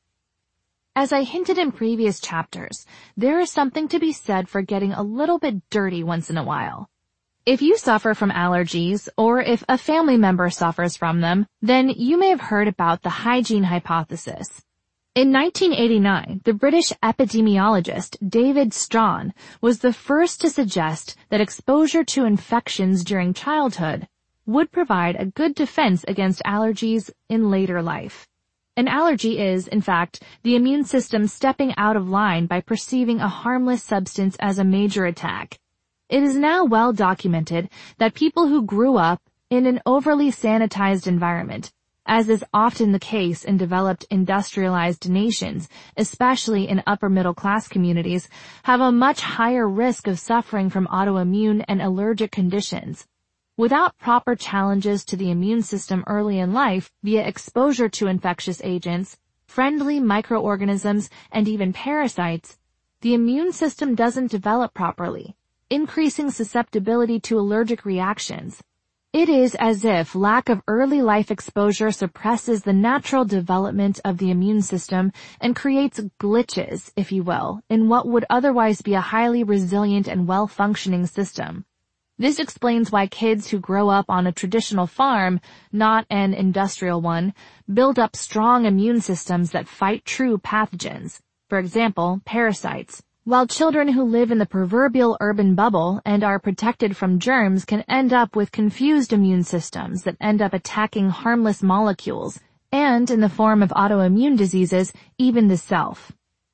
As I hinted in previous chapters, there is something to be said for getting a little bit dirty once in a while. If you suffer from allergies, or if a family member suffers from them, then you may have heard about the hygiene hypothesis. In 1989, the British epidemiologist David Strawn was the first to suggest that exposure to infections during childhood would provide a good defense against allergies in later life. An allergy is, in fact, the immune system stepping out of line by perceiving a harmless substance as a major attack. It is now well documented that people who grew up in an overly sanitized environment, as is often the case in developed industrialized nations, especially in upper middle class communities, have a much higher risk of suffering from autoimmune and allergic conditions. Without proper challenges to the immune system early in life via exposure to infectious agents, friendly microorganisms, and even parasites, the immune system doesn't develop properly, increasing susceptibility to allergic reactions. It is as if lack of early life exposure suppresses the natural development of the immune system and creates glitches, if you will, in what would otherwise be a highly resilient and well-functioning system. This explains why kids who grow up on a traditional farm, not an industrial one, build up strong immune systems that fight true pathogens, for example, parasites, while children who live in the proverbial urban bubble and are protected from germs can end up with confused immune systems that end up attacking harmless molecules, and in the form of autoimmune diseases, even the self.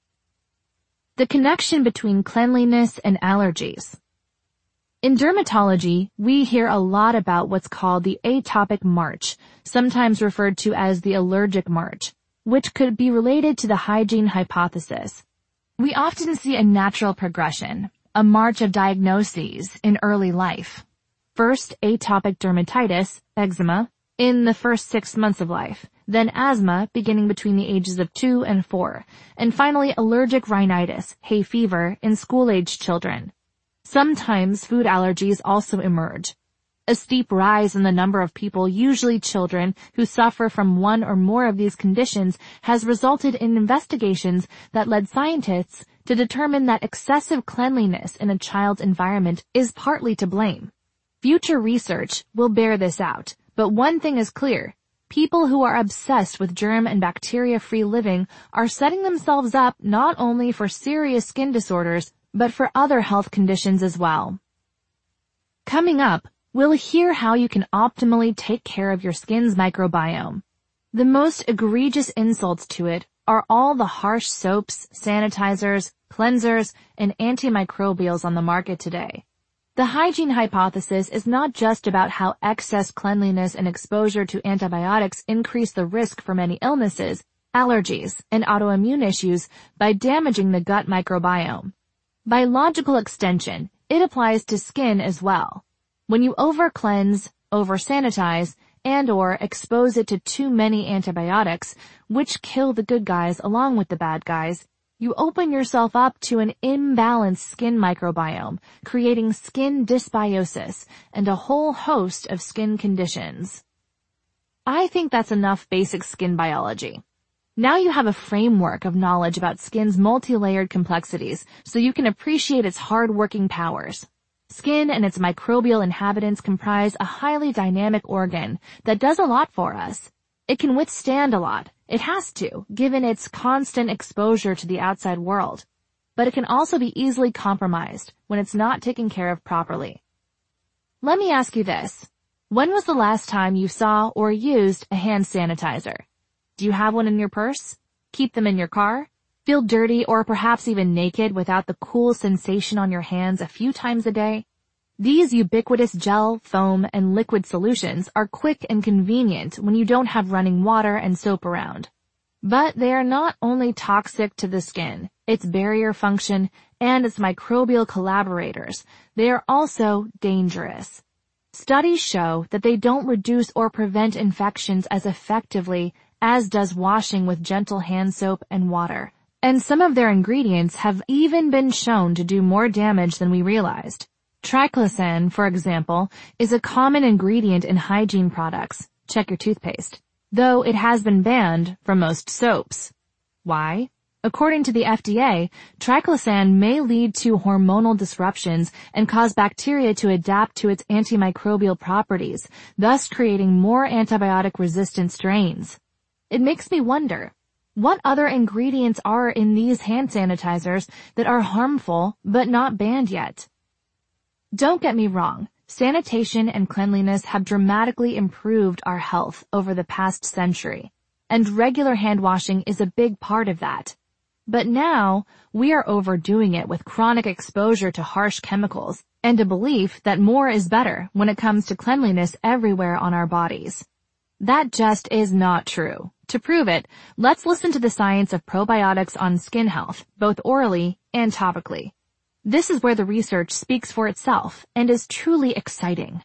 The connection between cleanliness and allergies. In dermatology, we hear a lot about what's called the atopic march, sometimes referred to as the allergic march, which could be related to the hygiene hypothesis. We often see a natural progression, a march of diagnoses in early life. First, atopic dermatitis, eczema, in the first 6 months of life, then asthma beginning between the ages of 2 and 4, and finally allergic rhinitis, hay fever, in school-aged children. Sometimes food allergies also emerge. A steep rise in the number of people, usually children, who suffer from one or more of these conditions has resulted in investigations that led scientists to determine that excessive cleanliness in a child's environment is partly to blame. Future research will bear this out, but one thing is clear. People who are obsessed with germ and bacteria-free living are setting themselves up not only for serious skin disorders, but for other health conditions as well. Coming up, we'll hear how you can optimally take care of your skin's microbiome. The most egregious insults to it are all the harsh soaps, sanitizers, cleansers, and antimicrobials on the market today. The hygiene hypothesis is not just about how excess cleanliness and exposure to antibiotics increase the risk for many illnesses, allergies, and autoimmune issues by damaging the gut microbiome. By logical extension, it applies to skin as well. When you over-cleanse, over-sanitize, and/or expose it to too many antibiotics, which kill the good guys along with the bad guys, you open yourself up to an imbalanced skin microbiome, creating skin dysbiosis and a whole host of skin conditions. I think that's enough basic skin biology. Now you have a framework of knowledge about skin's multi-layered complexities, so you can appreciate its hard-working powers. Skin and its microbial inhabitants comprise a highly dynamic organ that does a lot for us. It can withstand a lot. It has to, given its constant exposure to the outside world. But it can also be easily compromised when it's not taken care of properly. Let me ask you this. When was the last time you saw or used a hand sanitizer? Do you have one in your purse? Keep them in your car? Feel dirty or perhaps even naked without the cool sensation on your hands a few times a day? These ubiquitous gel, foam, and liquid solutions are quick and convenient when you don't have running water and soap around. But they are not only toxic to the skin, its barrier function, and its microbial collaborators, they are also dangerous. Studies show that they don't reduce or prevent infections as effectively as does washing with gentle hand soap and water. And some of their ingredients have even been shown to do more damage than we realized. Triclosan, for example, is a common ingredient in hygiene products. Check your toothpaste. Though it has been banned from most soaps. Why? According to the FDA, triclosan may lead to hormonal disruptions and cause bacteria to adapt to its antimicrobial properties, thus creating more antibiotic-resistant strains. It makes me wonder, what other ingredients are in these hand sanitizers that are harmful but not banned yet? Don't get me wrong, sanitation and cleanliness have dramatically improved our health over the past century, and regular hand washing is a big part of that. But now, we are overdoing it with chronic exposure to harsh chemicals and a belief that more is better when it comes to cleanliness everywhere on our bodies. That just is not true. To prove it, let's listen to the science of probiotics on skin health, both orally and topically. This is where the research speaks for itself and is truly exciting.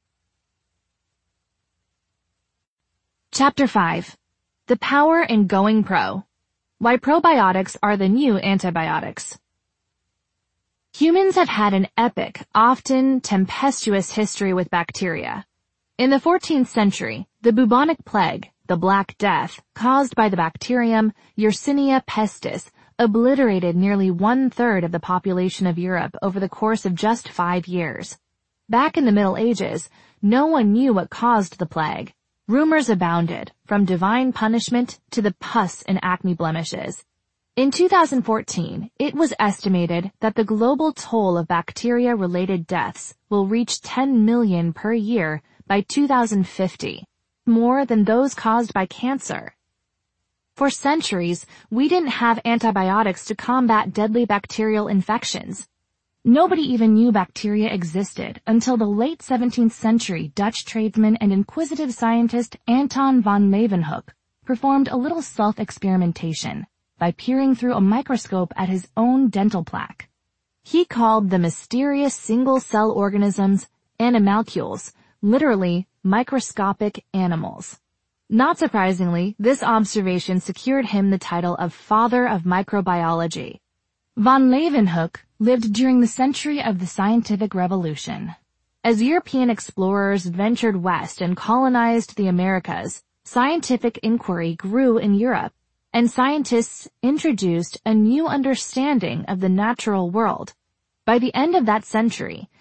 Chapter 5. The Power in Going Pro. Why probiotics are the new antibiotics. Humans have had an epic, often tempestuous history with bacteria. In the 14th century, the bubonic plague, the Black Death, caused by the bacterium Yersinia pestis, obliterated nearly 1/3 of the population of Europe over the course of just 5 years. Back in the Middle Ages, no one knew what caused the plague. Rumors abounded, from divine punishment to the pus and acne blemishes. In 2014, it was estimated that the global toll of bacteria-related deaths will reach 10 million per year by 2050, more than those caused by cancer. For centuries, we didn't have antibiotics to combat deadly bacterial infections. Nobody even knew bacteria existed until the late 17th century Dutch tradesman and inquisitive scientist Anton van Leeuwenhoek performed a little self-experimentation. by peering through a microscope at his own dental plaque. He called the mysterious single-cell organisms animalcules, literally microscopic animals. Not surprisingly, this observation secured him the title of Father of Microbiology. Von Leeuwenhoek lived during the century of the scientific revolution. As European explorers ventured west and colonized the Americas, scientific inquiry grew in Europe, and scientists introduced a new understanding of the natural world. By the end of that century,